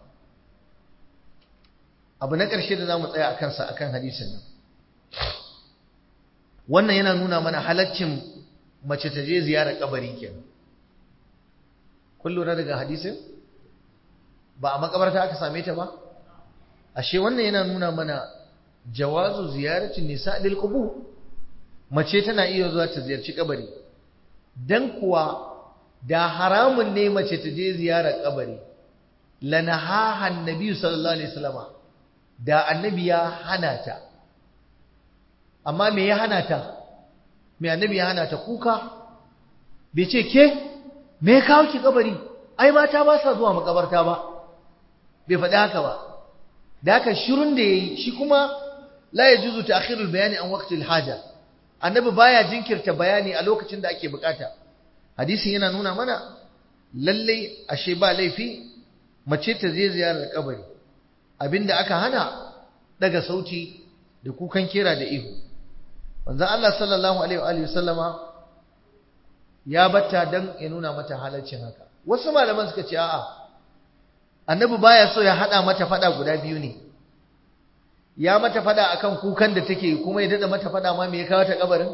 abu na ƙarshe da zamu tsaya akan sa akan hadisin nan wannan yana nuna mana halaccin mace ta je ziyarar kabari kenan kun lura daga hadisin ba a makabarta aka same ta ba ashe wannan yana nuna mana jawazu ziyaratin nisa lil qubur mace tana iya zuwa ta ziyarci kabari dan kuwa da haramun ne mace ta je ziyarar kabari lanaha annabi sallallahu alaihi wasallama da annabi ya hana ta amma me ya hana ta me annabi ya hana ta kuka bai ce ke me ya kawo ki kabari ai mata ba sa zuwa makabarta ba bai faɗi haka ba da haka shirun da yayi shi kuma la yajuzu ta'khirul bayani an waqtil haja annabi baya jinkirta bayani a lokacin da ake bukata hadisin yana nuna mana lalle ashe ba laifi mace ta je ziyarar kabari abinda aka hana daga sauti da kukan kera da ihu manzon Allah sallallahu alaihi wa alihi wasallama ya batta dan ya nuna mata halaccin haka wasu malaman suka ce a'a annabi baya so ya hada mata fada guda biyu ne ya mata fada akan kukan da take kuma ya dada mata fada ma me ya kawo ta kabarin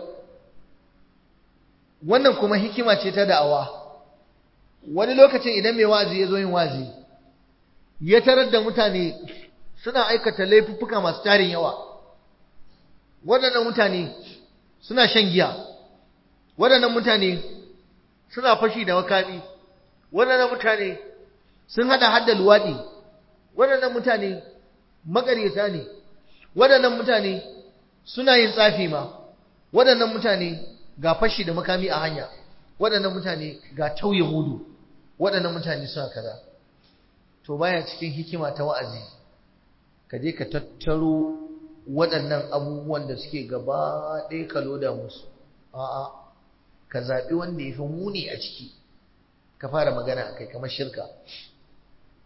wannan kuma hikima ce ta da'awa wani lokacin idan mai wazi ya zo yin wazi ya tarar da mutane suna aikata laifuffuka masu tarin yawa waɗannan mutane suna shan giya waɗannan mutane suna fashi da makami waɗannan mutane sun hada hadda luwaɗi waɗannan mutane makaryata ne waɗannan mutane suna yin tsafi ma waɗannan mutane ga fashi da makami a hanya waɗannan mutane ga tauye hudu waɗannan mutane suna kaza to baya cikin hikima ta wa'azi ka je ka tattaro waɗannan abubuwan da suke gaba ɗaya ka loda musu a'a ka zaɓi wanda ya fi muni a ciki ka fara magana akai kamar shirka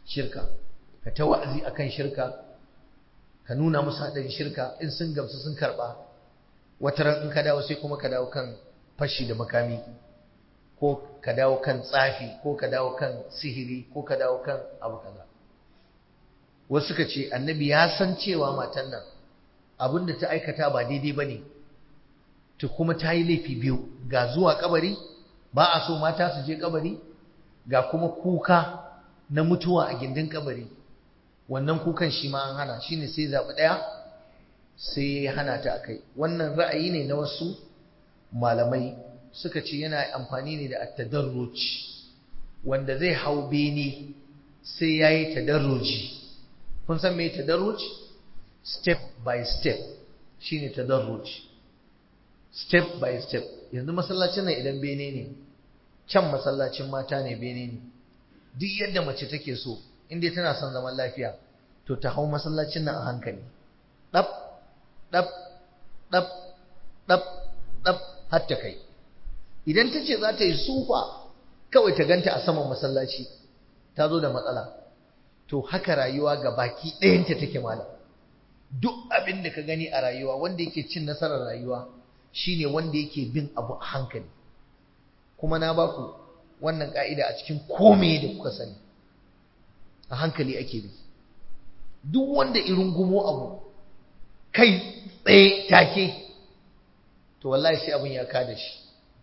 shirka ka ta wa'azi akan shirka ka nuna musu haɗarin shirka in sun gamsu sun karɓa wata ran in ka dawo sai kuma ka dawo kan fashi da makami ko ka dawo kan tsafi ko ka dawo kan sihiri ko ka dawo kan abu kaza wasu suka ce annabi ya san cewa matan nan abin da ta aikata ba daidai ba ne ta kuma ta yi laifi biyu ga zuwa kabari ba a so mata su je kabari ga kuma kuka na mutuwa a gindin kabari wannan kukan shi ma an hana shi ne sai zaɓi ɗaya sai ya hana ta a kai wannan ra'ayi ne na wasu malamai suka ce yana amfani ne da at-tadarruj wanda zai hau bene sai ya yi tadarruji kun san me tadarruj step by step shine tadarruj step by step yanzu masallacin nan idan bene ne can masallacin mata ne bene ne duk yadda mace take so inda tana son zaman lafiya to ta hau masallacin nan a hankali dab dab dab dab dab har ta kai idan ta ce za ta yi sufa kawai ta ganta a saman masallaci ta zo da matsala to haka rayuwa ga baki ɗayanta take malam duk abin da ka gani a rayuwa wanda yake cin nasarar rayuwa shine wanda yake bin abu a hankali kuma na baku wannan ka'ida a cikin komai da kuka sani a hankali ake bi duk wanda irin gumo abu kai tsaye take to wallahi sai abin ya kada shi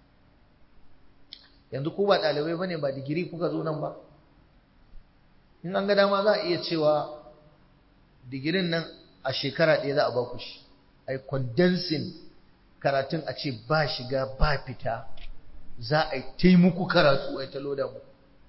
yanzu ku ba ɗalibai bane ba digiri kuka zo nan ba in an ga dama za a iya cewa digirin nan a shekara ɗaya za a baku shi ai condensing karatun a ce ba shiga ba fita za a yi taimuku karatu ai ta loda mu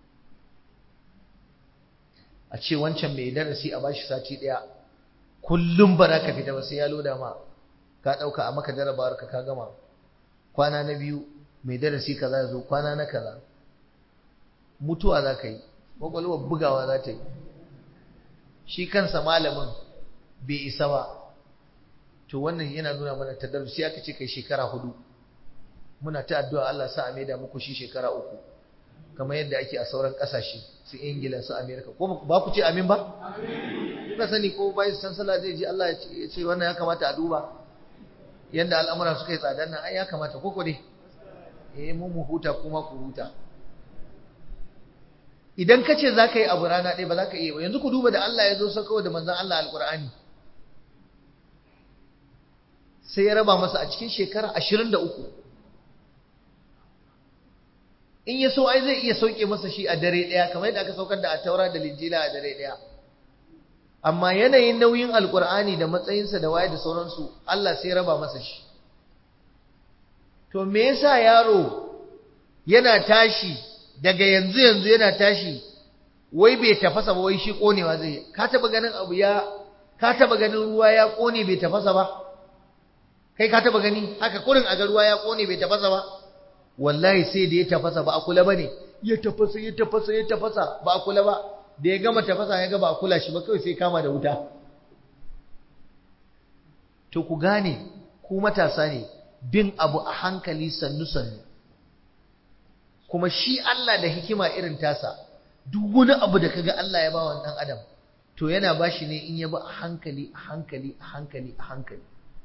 a ce wancan mai darasi a bashi sati ɗaya kullum ba za ka fita ba sai ya loda ma ka ɗauka a maka jarabawar ka ka gama kwana na biyu mai darasi kaza ya zo kwana na kaza mutuwa za ka yi kwakwalwar bugawa za ta yi shi kansa malamin bai isa ba to wannan yana nuna mana tadarrusi aka ce kai shekara hudu muna ta addu'a Allah sa a maida muku shi shekara uku kamar yadda ake a sauran kasashe su Ingila su America ko ba ku ce amin ba kuka sani ko bai san sallah zai ji Allah ya ce wannan ya kamata a duba yanda al'amura suka yi tsadar nan ai ya kamata ko ko dai eh mu mu huta kuma ku huta idan ka ce za ka yi abu rana ɗaya ba za ka iya ba yanzu ku duba da Allah ya zo sauko da manzan Allah alƙur'ani sai ya raba masa a cikin shekara ashirin da uku in ya so ai zai iya sauke masa shi a dare ɗaya kamar yadda aka saukar da a taura da linjila a dare ɗaya amma yanayin nauyin alƙur'ani da matsayinsa da waye da sauransu Allah sai ya raba masa shi to me yasa yaro yana tashi daga yanzu yanzu yana tashi wai bai tafasa ba wai shi konewa zai ka taba ganin abu ya ka taba ganin ruwa ya kone bai tafasa ba kai ka taba gani haka kurin a ga ruwa ya kone bai tafasa ba wallahi sai da ya tafasa ba a kula bane ya tafasa ya tafasa ya tafasa ba a kula ba da ya gama tafasa ya ga ba a kula shi ba kawai sai kama da wuta to ku gane ku matasa ne bin abu a hankali sannu sannu kuma shi Allah da hikima irin tasa duk wani abu da kaga Allah ya ba wa dan adam to yana bashi ne in ya ba a hankali a hankali a hankali a hankali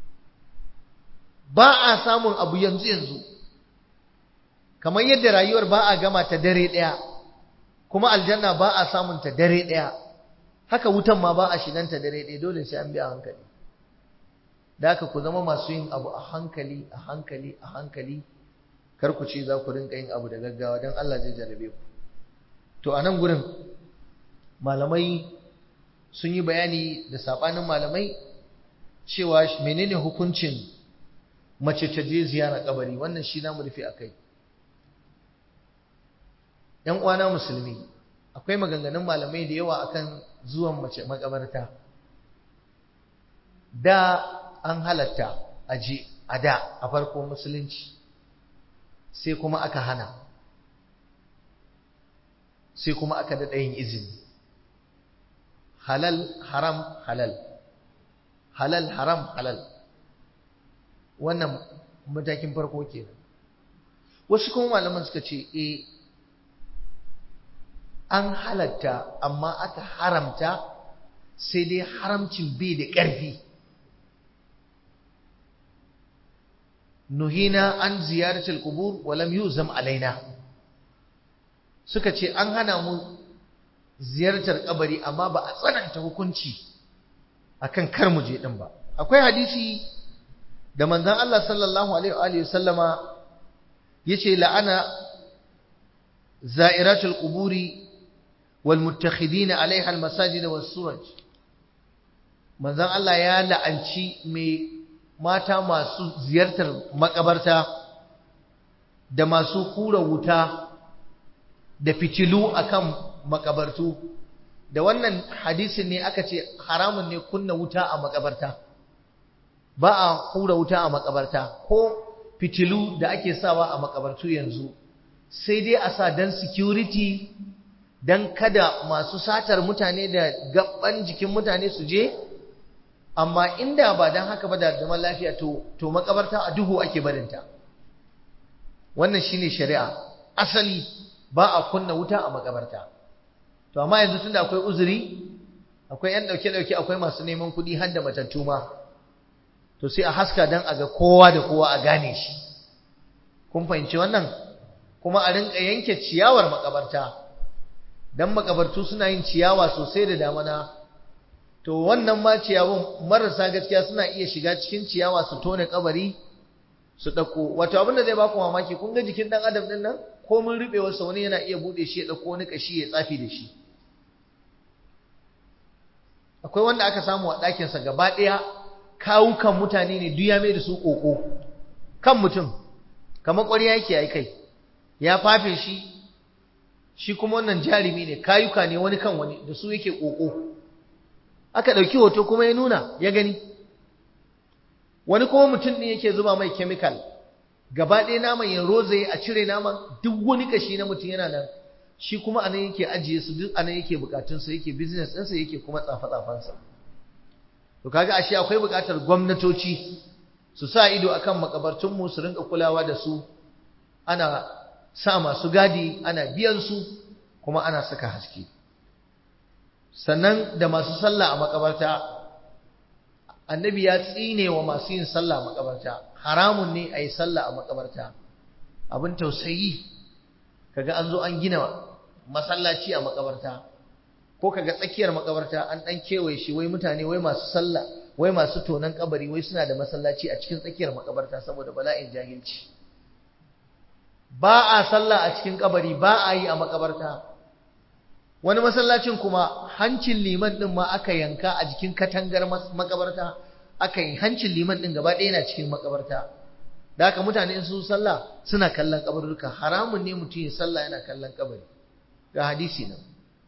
ba a samun abu yanzu yanzu kamar yadda rayuwar ba a gama ta dare daya kuma aljanna ba a samun ta dare daya haka wutan ma ba a shiganta dare daya dole sai an bi a hankali da haka ku zama masu yin abu a hankali a hankali a hankali kar ku ce za ku rinka yin abu da gaggawa don Allah zai jarabe ku to a nan gurin malamai sun yi bayani da sabanin malamai cewa menene hukuncin mace ta je ziyara kabari wannan shi namu rufe akai yan uwana musulmi akwai maganganun malamai da yawa akan zuwan mace makabarta da an halatta aje a da a farkon musulunci sai kuma aka hana sai kuma aka daɗa yin izini halal haram halal halal haram halal wannan matakin farko kenan wasu kuma malaman suka ce eh an halatta amma aka haramta sai dai haramcin bai da ƙarfi. nuhina an ziyaratul qubur wa lam yuzam alaina, suka ce an hana mu ziyartar kabari amma ba a tsananta hukunci akan kar mu je din ba. Akwai hadisi da manzon Allah sallallahu alaihi wa alihi sallama yace la'ana za'iratul quburi wal muttakhidina alaiha al masajid was suraj. Manzon Allah ya la'anci mai mata masu ziyartar makabarta da masu hura wuta da fitilu akan makabartu. Da wannan hadisin ne aka ce haramun ne kunna wuta a makabarta, ba a hura wuta a makabarta ko fitilu da ake sawa a makabartu yanzu, sai dai a sa dan security, dan kada masu satar mutane da gaban jikin mutane su je. Amma inda ba dan haka ba da zaman lafiya to to makabarta a duhu ake barinta. Wannan shine shari'a asali, ba a kunna wuta a makabarta. To amma yanzu tunda akwai uzuri, akwai yan dauke dauke, akwai masu neman kuɗi har da matattu ma, to sai a haska dan a ga kowa da kowa a gane shi. Kun fahimci wannan? Kuma a rinka yanke ciyawar makabarta, dan makabartu suna yin ciyawa sosai da damana. To wannan ma ciyawun marasa gaskiya suna iya shiga cikin ciyawa su tone kabari su dauko. Wato abin da zai baku mamaki, kun ga jikin dan adam din nan ko mun rube wasa wani yana iya bude shi ya dauko wani kashi ya tsafi da shi. Akwai wanda aka samu a ɗakin sa gaba ɗaya kawukan mutane ne duk ya mai da su koko. Kan mutum kamar ƙwarya yake ai kai. Ya fafe shi, shi kuma wannan jarumi ne, kayuka ne wani kan wani da su yake koko. Aka ɗauki hoto kuma ya nuna ya gani. Wani kuma mutum ne yake zuba mai chemical, gaba ɗaya naman ya rozaye a cire naman, duk wani kashi na mutum yana nan, shi kuma anan yake ajiye su, duk anan yake bukatunsa, yake business ɗinsa, yake kuma tsafa-tsafansa. To kaga ashe akwai bukatar gwamnatoci su sa ido akan makabartunmu, su rinka kulawa da su, ana sa masu gadi, ana biyan su, kuma ana saka haske. Sannan da masu sallah a makabarta, annabi ya tsine wa masu yin sallah a makabarta. Haramun ne a yi sallah a makabarta. Abin tausayi kaga an zo an gina masallaci a makabarta, ko kaga tsakiyar makabarta an dan kewaye shi, wai mutane wai masu sallah, wai masu tonan kabari, wai suna da masallaci a cikin tsakiyar makabarta saboda bala'in jahilci. Ba a sallah a cikin kabari, ba a yi a makabarta. Wani masallacin kuma hancin liman din ma aka yanka a jikin katangar makabarta, aka yi hancin liman din gaba ɗaya na cikin makabarta. Da haka mutane in su sallah suna kallon kabarurka. Haramun ne mutum ya sallah yana kallon kabari, ga hadisi nan.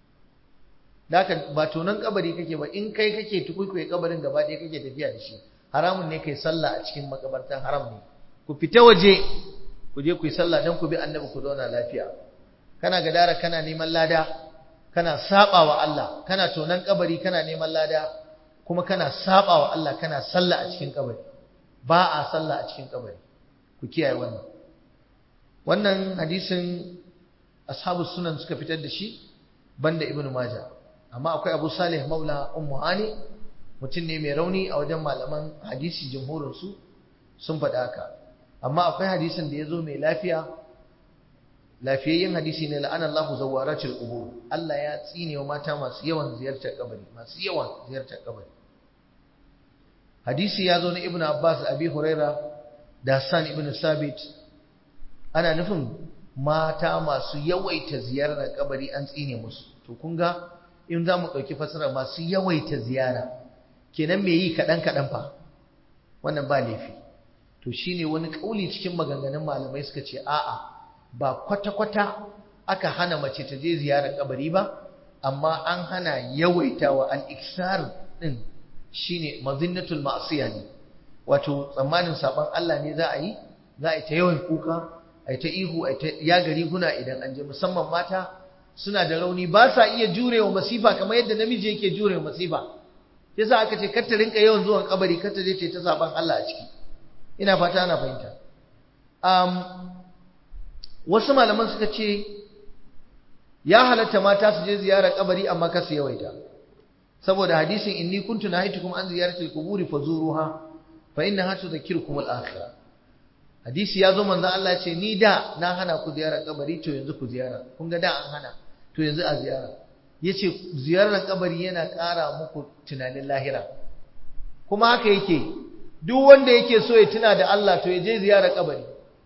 Da haka ba tonon kabari kake ba, in kai kake tukuikuye kabarin gaba ɗaya kake tafiya da shi, haramun ne kai sallah a cikin makabarta, haram ne. Ku fita waje ku je ku yi sallah dan ku bi annabi ku zauna lafiya. Kana gadara kana neman lada, kana saba wa Allah, kana tonan kabari kana neman lada, kuma kana saba wa Allah kana sallah a cikin kabari. Ba a sallah a cikin kabari, ku kiyaye wannan. Wannan hadisin ashabu sunan suka fitar da shi banda ibnu majah, amma akwai abu salih maula ummu hani, mutum ne mai rauni a wajen malaman hadisi, jumhurin su sun faɗa haka. Amma akwai hadisin da yazo mai lafiya, lafiyayyen hadisi ne, la'ana Allahu zawaratul qubur. Allah ya tsine wa mata masu yawan ziyartar kabari, masu yawan ziyartar kabari. Hadisi ya zo na Ibn Abbas, Abi Huraira da Hassan ibn Sabit, ana nufin mata masu yawaita ziyarar kabari an tsine musu. To kun ga in za mu ɗauki fasara masu yawaita ziyara, kenan me yi kaɗan kaɗan fa, wannan ba laifi. To shine wani ƙauli cikin maganganun malamai suka ce a'a, ba kwata-kwata aka hana mace ta je ziyarar kabari ba, amma an hana yawaita wa al-iksar din, shine mazinnatul ma'siya ne, wato tsammanin saban Allah ne za a yi, za a yi ta yawan kuka, a yi ta ihu, a yi ta yagari guna idan an je. Musamman mata suna da rauni, ba sa iya jurewa masifa kamar yadda namiji yake jurewa masifa. Yasa aka ce kar ta rinka yawan zuwan kabari, kar ta je ta ta saban Allah a ciki. Ina fata ana fahimta. um wasu malaman suka ce ya halatta mata su je ziyarar kabari amma ka su yawaita saboda hadisin inni kuntu nahaytukum an ziyaratil quburi fazuruha fa innaha tudhakkirukum al-akhirah. Hadisi ya zo manzo Allah ya ce ni da na hana ku ziyarar kabari to yanzu ku ziyara. Kun ga da an hana to yanzu a ziyara. Yace ziyarar kabari yana ƙara muku tunanin lahira. Kuma haka yake duk wanda yake so ya tuna da Allah to ya je ziyarar kabari.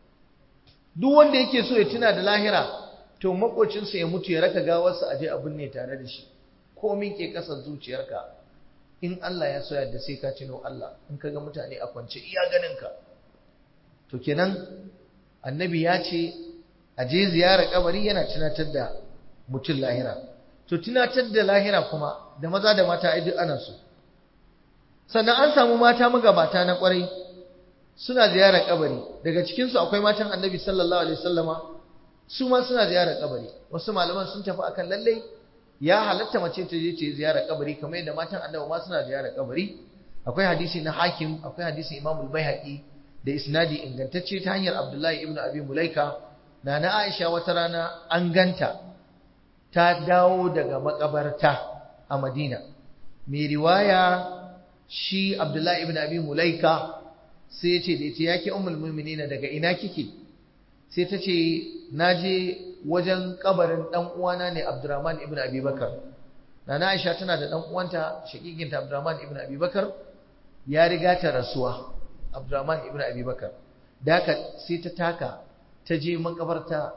Duk wanda yake so ya tuna da lahira to makocinsa ya mutu ya raka gawarsa aje a binne tare da shi. Komin ke kasar zuciyarka in Allah ya soya da sai ka tuno Allah in kaga mutane a kwance iya ganinka to kenan annabi ya ce a je ziyarar kabari yana tunatar da mutum lahira to tunatar da lahira kuma da maza da mata ai duk ana so. Sannan an samu mata magabata na kwarai suna ziyarar kabari, daga cikin su akwai matan annabi sallallahu alaihi wasallama su ma suna ziyarar kabari. Wasu malaman sun tafi akan lalle ya halatta mace ta je ta ziyarar kabari kamar yadda matan annabi ma suna ziyarar kabari. Akwai hadisi na Hakim, akwai hadisi Imam al-Baihaqi da isnadi ingantacce ta hanyar Abdullahi ibn Abi Mulaika. Nana Aisha wata rana an ganta ta dawo daga makabarta a Madina. Mai riwaya shi Abdullahi ibn Abi Mulaika sai ya ce da ita yake ummul mu'minina daga ina kike? Sai ta ce naje wajen kabarin dan uwana ne Abdurrahman ibn Abi Bakar. Nana Aisha tana da dan uwanta shakikinta Abdurrahman ibn Abi Bakar ya riga ta rasuwa. Abdurrahman ibn Abi Bakar. Da haka sai ta taka ta je makabarta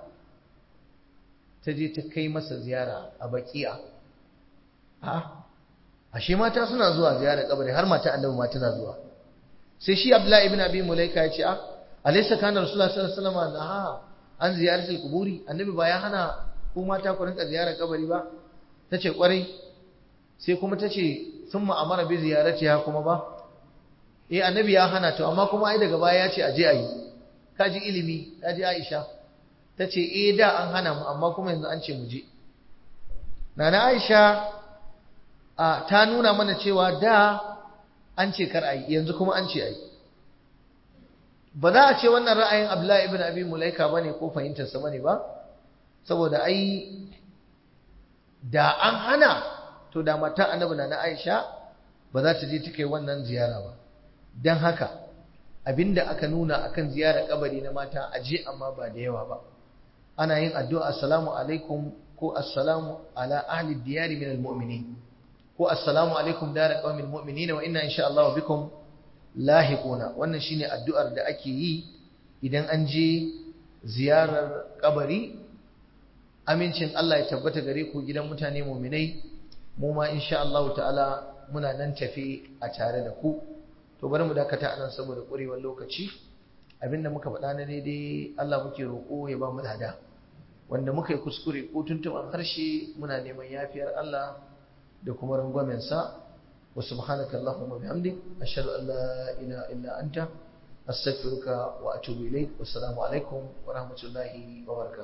ta je ta kai masa ziyara a Baqi'a. Ha? Ashe mata suna zuwa ziyara kabari har mata annabi ma tana zuwa. Sai shi Abdullahi ibn Abi Mulaika ya ce a alaysa kana Rasulullah sallallahu alaihi wasallam naha an ziyaratul quburi annabi ba ya hana ku mata ku rinka ziyarar kabari ba? Tace kwarai. Sai kuma tace summa amara bi ziyaratiha kuma ba? Eh annabi ya hana to amma kuma ai daga baya ya ce aje ayi. Kaji ilimi, kaji Aisha. Tace eh da an hana mu amma kuma yanzu an ce mu je. Nana Aisha a ta nuna mana cewa da an ce kar ayi yanzu kuma an ce ayi. Ba za a ce wannan ra'ayin Abdullahi ibn Abi Mulaika bane ko fahimtar sa bane ba saboda ai da an hana to da mata annabi na Aisha ba za ta je ta kai wannan ziyara ba. Dan haka abinda aka nuna akan ziyarar kabari na mata aje amma ba da yawa ba. Ana yin addu'a assalamu alaikum ko assalamu ala ahli diyari min almu'minin ko assalamu alaikum dara qaumil mu'minin wa inna insha Allah bikum lahiquna. Wannan shine addu'ar da ake yi idan an je ziyarar kabari. Amincin Allah ya tabbata gare ku gidan mutane mu'minai, mu ma insha Allah ta'ala muna nan tafi a tare da ku. To bari mu dakata anan saboda ƙurewar lokaci. Abinda muka faɗa na daidai Allah muke roƙo ya ba mu lada, wanda muka yi kuskure ko tuntuɓar harshe muna neman yafiyar Allah da kuma rangwamensa. Wa subhanaka Allahumma bihamdik ashhadu an la ilaha illa anta astaghfiruka wa atubu ilaik. Wassalamu alaikum wa rahmatullahi wa barakatuh.